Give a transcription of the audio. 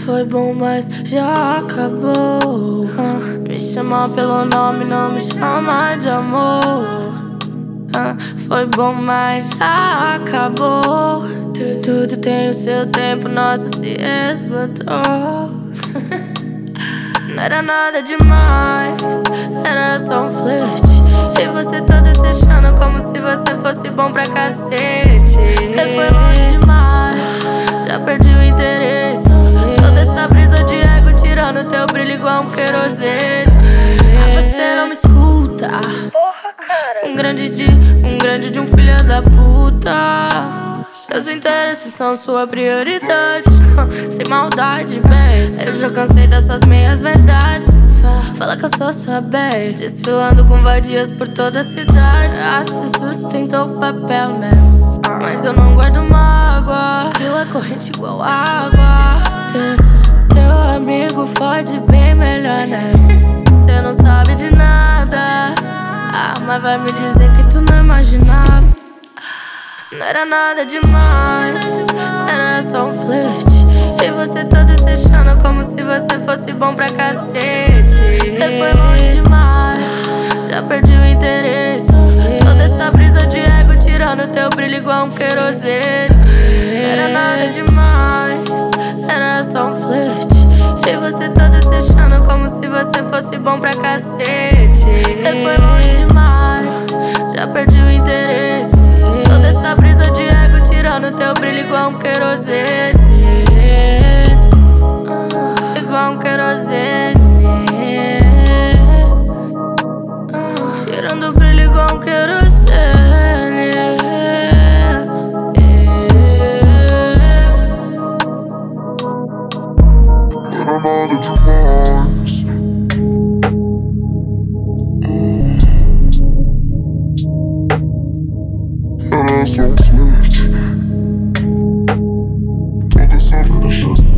Foi bom, mas já acabou. Me chama pelo nome, não me chama de amor. Foi bom, mas já acabou. Tudo tem o seu tempo, nosso se esgotou. Não era nada demais, era só um flerte. E você tá desejando como se você fosse bom pra cacete. Você foi longe demais, já perdi o interesse. Toda essa brisa de ego tirando teu brilho igual um querosene. Você não me escuta. Um grande de um filho da puta. Seus interesses são sua prioridade. Sem maldade, bem. Eu já cansei dessas meias verdades. Fala que eu sou sua bem. Desfilando com vadias por toda a cidade. Se sustentou o papel, né? Mas eu não guardo mágoa. Fila corrente igual água. Teu amigo fode bem melhor, né? Cê não sabe de nada. Mas vai me dizer que tu não imaginava. Não era nada demais, era só um flerte. E você tá desejando como se você fosse bom pra cacete. Você foi longe demais, já perdi o interesse. Toda essa brisa de ego tirando teu brilho igual um querosene. Não era nada demais, era só um flerte. E você tá desejando como se você fosse bom pra cacete. Você foi longe demais, já perdi o interesse. Toda essa brisa de ego tirando teu brilho igual um querosene. Igual um querosene. Tirando o brilho igual um querosene. Era nada demais. Era só um flerte. Toda essa